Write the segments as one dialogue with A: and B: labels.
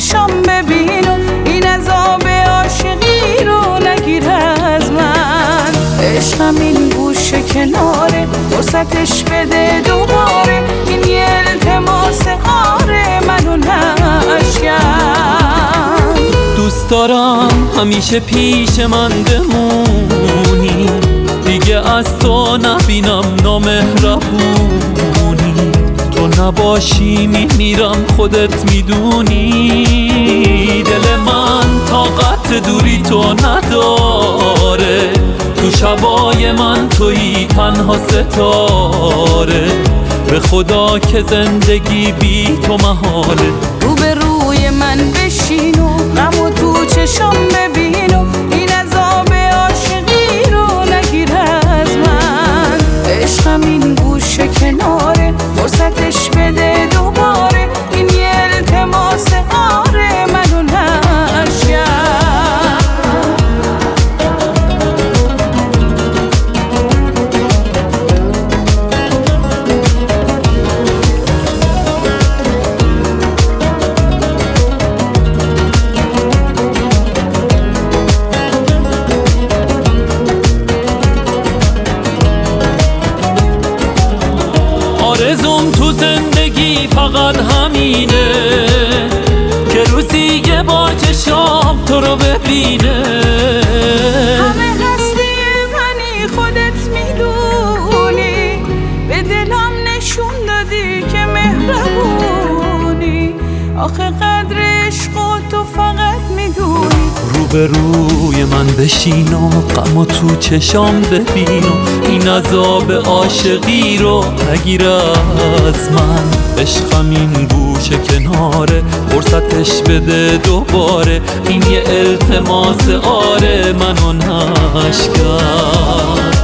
A: چشام ببین و این عذاب عاشقی رو نگیر از من. عشقم این گوشه کناره، فرصتش بده دوباره، این یه التماس آره منو نشکن.
B: دوست دارم همیشه پیش من بمونی، دیگه از تو نبینم نامهربونی. تو نباشی میمیرم خودت میدونی، دل من طاقت دوری تو نداره. تو شبای من تویی تنها ستاره، به خدا که زندگی بی تو محاله.
A: رو به روی من بشین و غمو تو چشام ببین و این عذاب عاشقی رو نگیر از من. عشقم این گوشه کناره، فرصتش بده دوباره، این یه التماس آره منو نشکن.
B: آرزوم تو زندگی فقط همینه، که روزی یه بار چشام تو رو ببینه.
A: همه هستی منی خودت میدونی، به دلم نشون دادی که مهربونی. آخه قدر عشق و تو فقط میدونی.
B: رو به روی من بشین و غمو تو چشام ببین و این عذاب عاشقی رو نگیر از من. عشقم این گوشه کناره، فرصتش بده دوباره، این یه التماس آره منو نشکن.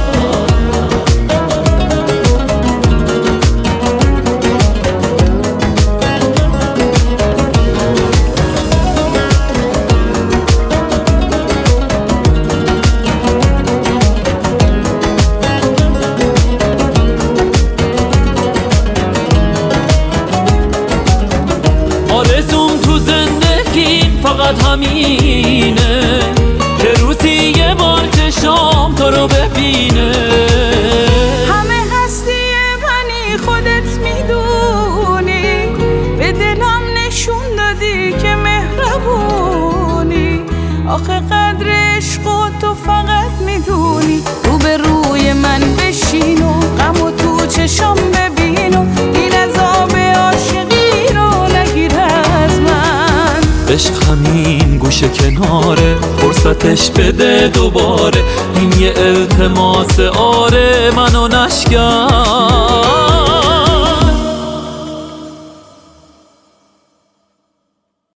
B: آرزوم تو زندگی فقط همینه، که روزی یه بار چشام تو رو ببینه.
A: همه هستی منی خودت میدونی، به دلم نشون دادی که مهربونی. آخه قدر عشق و تو فقط میدونی. رو به روی من بشین و غمو تو چشام ببین و این عذاب عاشقی رو نگیر از من.
B: عشق همین گوشه کناره، فرصتش بده دوباره، این یه التماس آره منو نشکن.